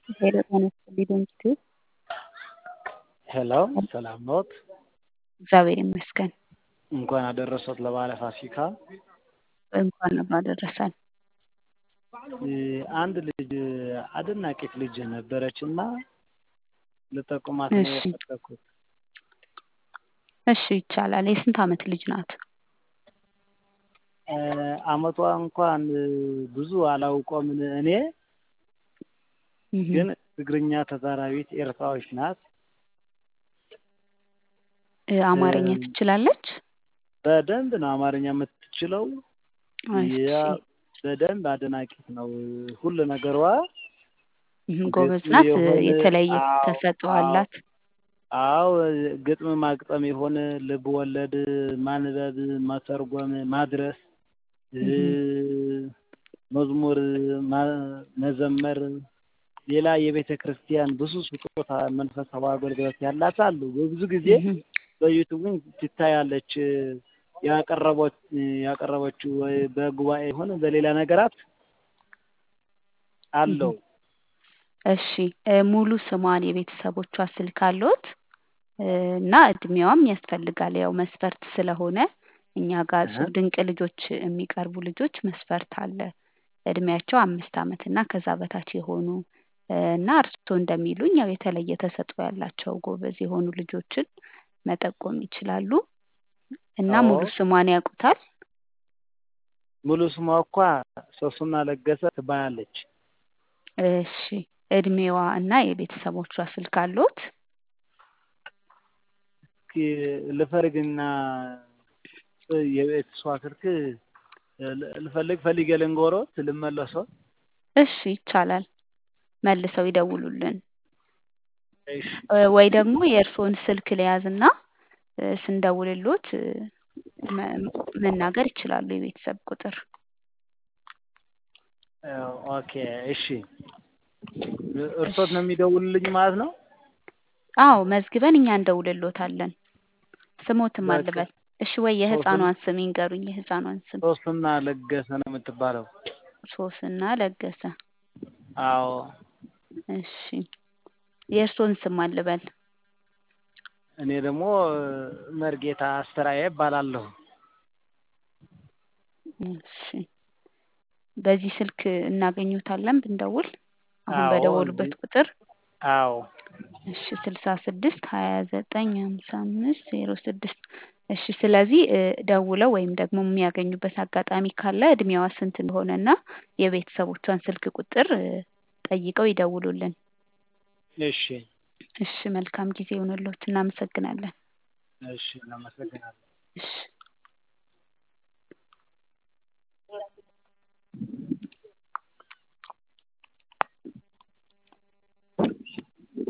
ሄሎ ጤና ይስጥልኝ ድርጅቱ ሄሎ ሰላም ኖት? እግዚአብሔር ይመስገን። እንኳን አደረሶት ለበዓለ ፋሲካ። እንኳን አብሮ አደረሰን። አንድ ልጅ አድናቂት ልጅ ነበረችና ልጠቁማት ነው እሺ የፈለኩት። እሺ ይቻላል። የስንት ዓመት ልጅ ናት? አመቷ እንኳን ብዙ አላውቀውም እኔ እህ ግን ትግርኛ ተዛራቢት ኤርትራዊት ናት። አማርኛ ትችላለች? በደንብ ነው አማርኛ የምትችለው። ያ እሺ በደንብ አድናቂት ነው ሁሉ ነገሯ። ጎበዝ ግጥም ናት። የሆነ የተለየ አዎ ተሰጥኦ አዎ አላት? አዎ ግጥም ማግጠም የሆነ ልብ ወለድ ማንበብ መተርጎም ማድረስ እህ መዝሙር መዘመር ሌላ የቤተ ክርስቲያን ብዙ ስጦታ መንፈሳዊ አገልግሎት ያላት አሉ። በብዙ ጊዜ እህ በዩቲዩብ ትታያለች። ያቀረበችው ወይ በጉባኤ ሆነ በሌላ ነገራት እህ አለው። እሺ ሙሉ ስሟን የቤተሰቦቿ ስልክ አለዎት? እና እድሜዋም ያስፈልጋል። ያው መስፈርት ስለሆነ እኛ ጋር እህ እጹብ ድንቅ ልጆች የሚቀርቡ ልጆች መስፈርት አለ። እድሜያቸው 5 ዓመት እና ከዛ በታች የሆኑ እና እርስዎ እንደሚሉኝ ያው የተለየ ተሰጥኦ ያላቸው ጎበዝ የሆኑ ልጆችን መጠቆም ይችላሉ። እና አዎ ሙሉ ስሟን ያውቁታል? ሙሉ ስሟ እኮ ሶስና ለገሰ ትባላለች። እሺ እድሜዋ እና የቤተሰቦቿ ስልክ አለዎት? እስኪ ልፈልግና የቤተሰቧ ስልክ ፈልጌ ልንገሮት ልመለሶት? እሺ ይቻላል። መልሰው ይደውሉልን። እሺ ወይ ደግሞ የእርስዎን ስልክ ልያዝና ስንደውልልዎት መናገር ይችላሉ የቤተሰብ ቁጥር። ኦኬ እሺ እርስዎ ነው የሚደውሉልኝ ማለት ነው? አዎ መዝግበን እኛ እንደውልልዎታለን። ስሞትም በቃ አልበል። እሺ ወይ የህፃኗን ስም ይንገሩኝ የህፃኗን ስም። ሶስና ለገሰ ነው የምትባለው። ሶስና ለገሰ። አዎ እሺ የእርስዎን ስም አልበል። እኔ ደግሞ መርጌታ አስተራየ እባላለሁ። እሺ በዚህ ስልክ እናገኙታለን ብንደውል? አሁን አዎ በደወሉበት ቁጥር? አዎ እሺ 66 29 55 06 እሺ ስለዚህ ደውለው ወይም ደግሞ የሚያገኙበት አጋጣሚ ካለ እድሜዋ ስንት እንደሆነና የቤተሰቦቿን ስልክ ቁጥር ጠይቀው ይደውሉልን። እሺ እሺ መልካም ጊዜ ይሁንልዎት። እናመሰግናለን። እሺ እናመሰግናለን። እሺ